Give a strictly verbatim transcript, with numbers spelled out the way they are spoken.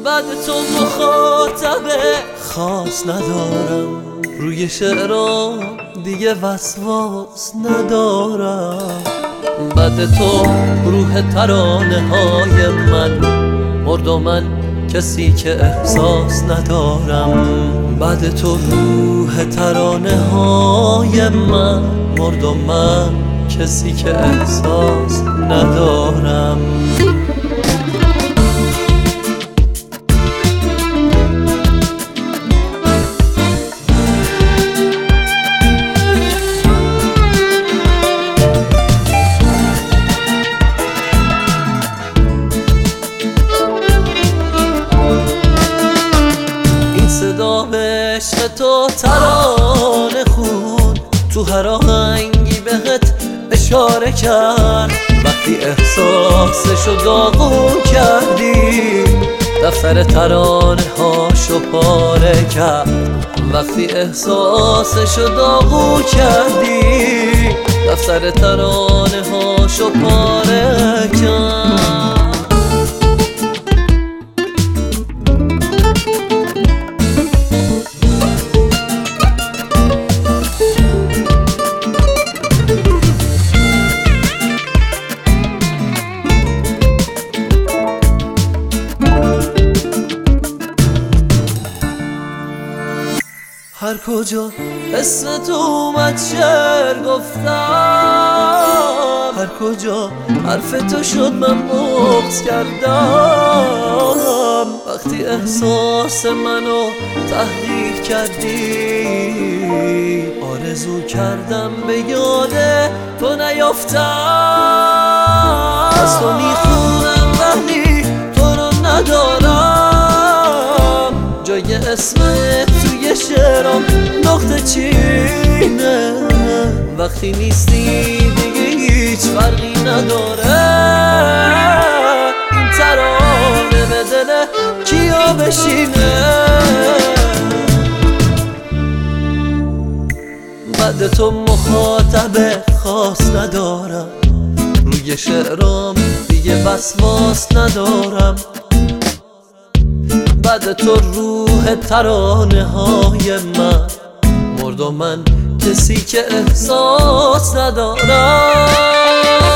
بعد تو مخاطب خاص ندارم، روی شعرام دیگه وسواس ندارم. بعد تو روح ترانه های من مرد و من کسی که احساس ندارم. بعد تو روح ترانه های من مرد و من کسی که احساس ندارم. صدا به عشق تو ترانه خون، تو هر آهنگی بهت اشاره کرد. وقتی احساسشو داغون کردی دفتر ترانه هاشو پاره کرد. وقتی احساسشو داغون کردی دفتر ترانه هاشو پاره کرد. هر کجا اسم تو اومد شعر گفتم، هر کجا حرف تو شد من بغض کردم. وقتی احساس منو تحقیر کردی آرزو کردم به یاد تو نیافتم. از تو میخونم ولی تو رو ندارم، جای اسمت توی شعرام نقطه چینه. وقتی نیستی دیگه هیچ فرقی نداره، این ترانه به دل کیا بشینه. بعد تو مخاطب خاص ندارم، روی شعرام دیگه وسواس ندارم. بعد تو روح ترانه های من مرد و من کسی که احساس ندارم.